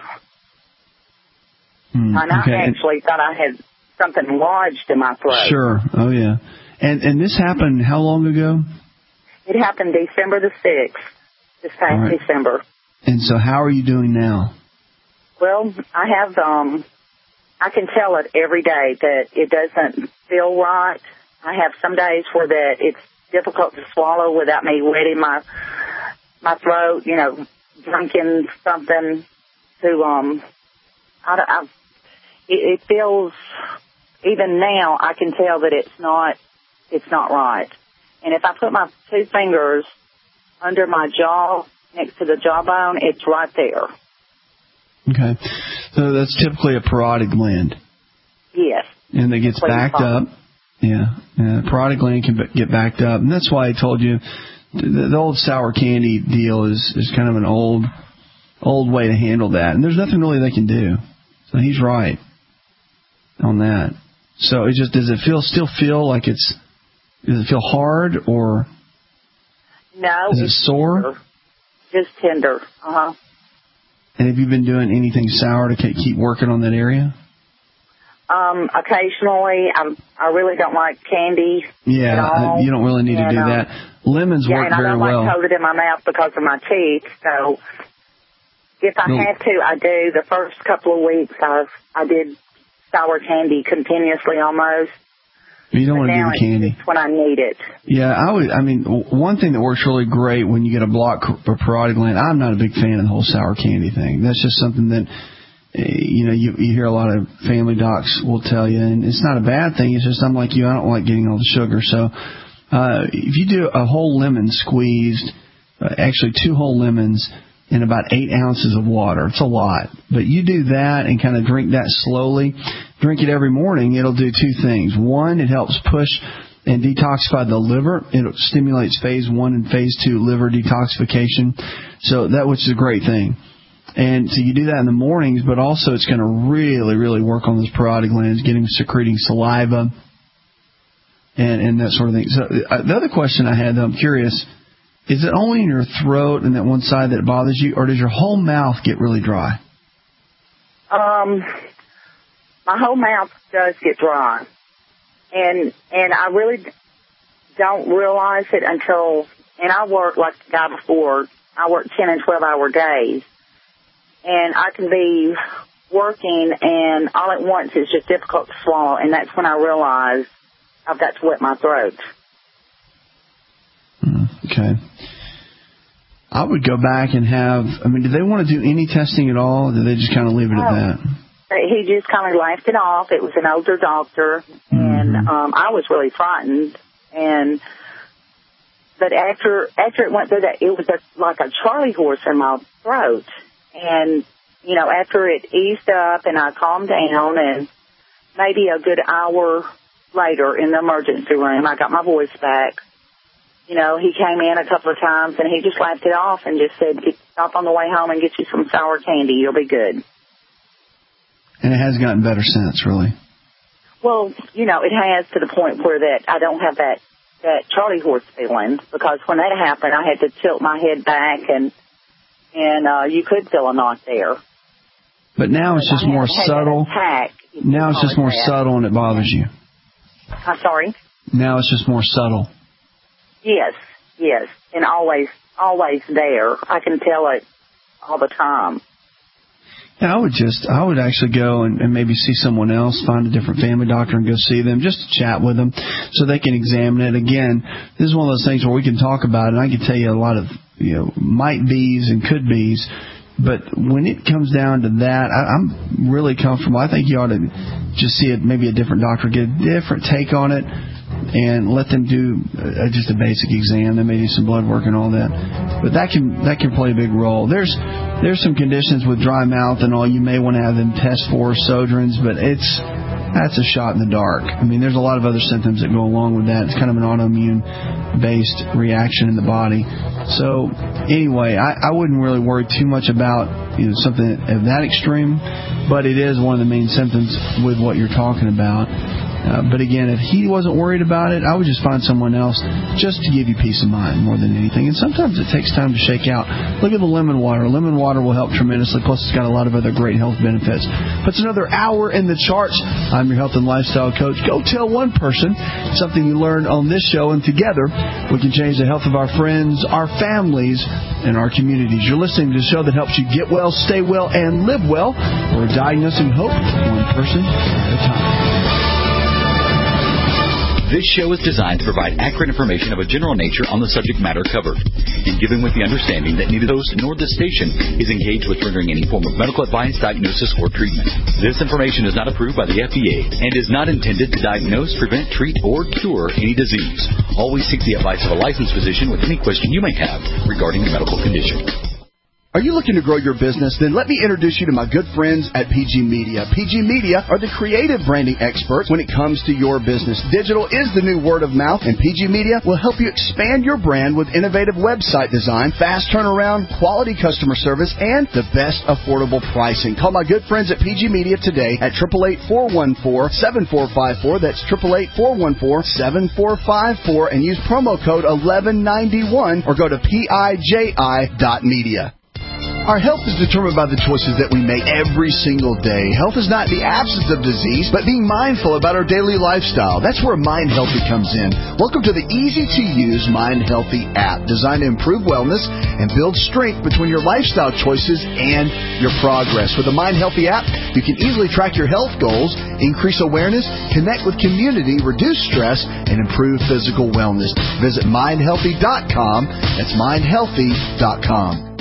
[SPEAKER 4] And I actually thought I had something lodged in my throat.
[SPEAKER 2] Sure. Oh yeah. And this happened how long ago?
[SPEAKER 4] It happened December the 6th, this past December.
[SPEAKER 2] And so how are you doing now?
[SPEAKER 4] Well, I have I can tell it every day that it doesn't feel right. I have some days where that it's difficult to swallow without me wetting my throat, drinking something to, it feels, even now I can tell that it's not right. And if I put my 2 fingers under my jaw, next to the jawbone, it's right there.
[SPEAKER 2] Okay. So that's typically a parotid gland.
[SPEAKER 4] Yes.
[SPEAKER 2] And it gets backed up. Yeah. The parotid gland can get backed up. And that's why I told you the old sour candy deal is kind of an old way to handle that. And there's nothing really they can do. So he's right on that. So it just, does it still feel like does it feel hard, or
[SPEAKER 4] no?
[SPEAKER 2] Is it sore?
[SPEAKER 4] Tender. Just tender. Uh-huh.
[SPEAKER 2] And have you been doing anything sour to keep working on that area?
[SPEAKER 4] Occasionally. I really don't like candy.
[SPEAKER 2] Yeah, you don't really need to do that. Lemons work very well. Yeah, and I don't like
[SPEAKER 4] to hold it in my mouth because of my teeth. So if I have to, I do. The first couple of weeks, I did sour candy continuously almost.
[SPEAKER 2] You don't want to do the candy.
[SPEAKER 4] It's when I need it.
[SPEAKER 2] Yeah, one thing that works really great when you get a blocked parotid gland, I'm not a big fan of the whole sour candy thing. That's just something that, you hear a lot of family docs will tell you, and it's not a bad thing. It's just, I'm like you, I don't like getting all the sugar. So, if you do a whole lemon squeezed, actually 2 whole lemons in about 8 ounces of water, it's a lot. But you do that and kind of drink that slowly. Drink it every morning. It'll do 2 things. One, it helps push and detoxify the liver. It stimulates phase 1 and phase 2 liver detoxification, which is a great thing. And so you do that in the mornings, but also it's going to really, really work on those parotid glands, getting secreting saliva and that sort of thing. So the other question I had, though, I'm curious, is it only in your throat and that one side that bothers you, or does your whole mouth get really dry?
[SPEAKER 4] My whole mouth does get dry. And I really don't realize it until, and I work like the guy before, I work 10 and 12-hour days. And I can be working, and all at once it's just difficult to swallow, and that's when I realize I've got to wet my throat.
[SPEAKER 2] Okay. I would go back and do they want to do any testing at all, or do they just kind of leave it at that?
[SPEAKER 4] He just kind of laughed it off. It was an older doctor, and I was really frightened. But after it went through that, it was like a Charlie horse in my throat. And, after it eased up and I calmed down, and maybe a good hour later in the emergency room, I got my voice back. He came in a couple of times, and he just laughed it off and just said, stop on the way home and get you some sour candy. You'll be good.
[SPEAKER 2] And it has gotten better since, really.
[SPEAKER 4] Well, it has, to the point where that I don't have that Charlie horse feeling, because when that happened, I had to tilt my head back, and you could feel a knot there.
[SPEAKER 2] But now it's just more subtle. Now it's just more subtle, and it bothers you.
[SPEAKER 4] I'm sorry?
[SPEAKER 2] Now it's just more subtle.
[SPEAKER 4] Yes, and always there. I can tell it all the time.
[SPEAKER 2] Yeah, I would actually go and maybe see someone else, find a different family doctor and go see them, just to chat with them so they can examine it. Again, this is one of those things where we can talk about it, and I can tell you a lot of might be's and could be's. But when it comes down to that, I'm really comfortable. I think you ought to just see maybe a different doctor, get a different take on it, and let them do just a basic exam. They may do some blood work and all that. But that can play a big role. There's some conditions with dry mouth and all you may want to have them test for, Sjögren's, but that's a shot in the dark. There's a lot of other symptoms that go along with that. It's kind of an autoimmune-based reaction in the body. So anyway, I wouldn't really worry too much about something of that extreme, but it is one of the main symptoms with what you're talking about. But again, if he wasn't worried about it, I would just find someone else just to give you peace of mind more than anything. And sometimes it takes time to shake out. Look at the lemon water. Lemon water will help tremendously. Plus, it's got a lot of other great health benefits. Puts another hour in the charts. I'm your health and lifestyle coach. Go tell one person something you learned on this show, and together we can change the health of our friends, our families, and our communities. You're listening to the show that helps you get well, stay well, and live well. We're diagnosing hope one person at a time.
[SPEAKER 10] This show is designed to provide accurate information of a general nature on the subject matter covered, and given with the understanding that neither host nor this station is engaged with rendering any form of medical advice, diagnosis, or treatment. This information is not approved by the FDA and is not intended to diagnose, prevent, treat, or cure any disease. Always seek the advice of a licensed physician with any question you may have regarding a medical condition.
[SPEAKER 12] Are you looking to grow your business? Then let me introduce you to my good friends at PG Media. PG Media are the creative branding experts when it comes to your business. Digital is the new word of mouth, and PG Media will help you expand your brand with innovative website design, fast turnaround, quality customer service, and the best affordable pricing. Call my good friends at PG Media today at 888-414-7454. That's 888-414-7454, and use promo code 1191 or go to PIJI.media. Our health is determined by the choices that we make every single day. Health is not the absence of disease, but being mindful about our daily lifestyle. That's where Mind Healthy comes in. Welcome to the easy-to-use Mind Healthy app, designed to improve wellness and build strength between your lifestyle choices and your progress. With the Mind Healthy app, you can easily track your health goals, increase awareness, connect with community, reduce stress, and improve physical wellness. Visit mindhealthy.com. That's mindhealthy.com.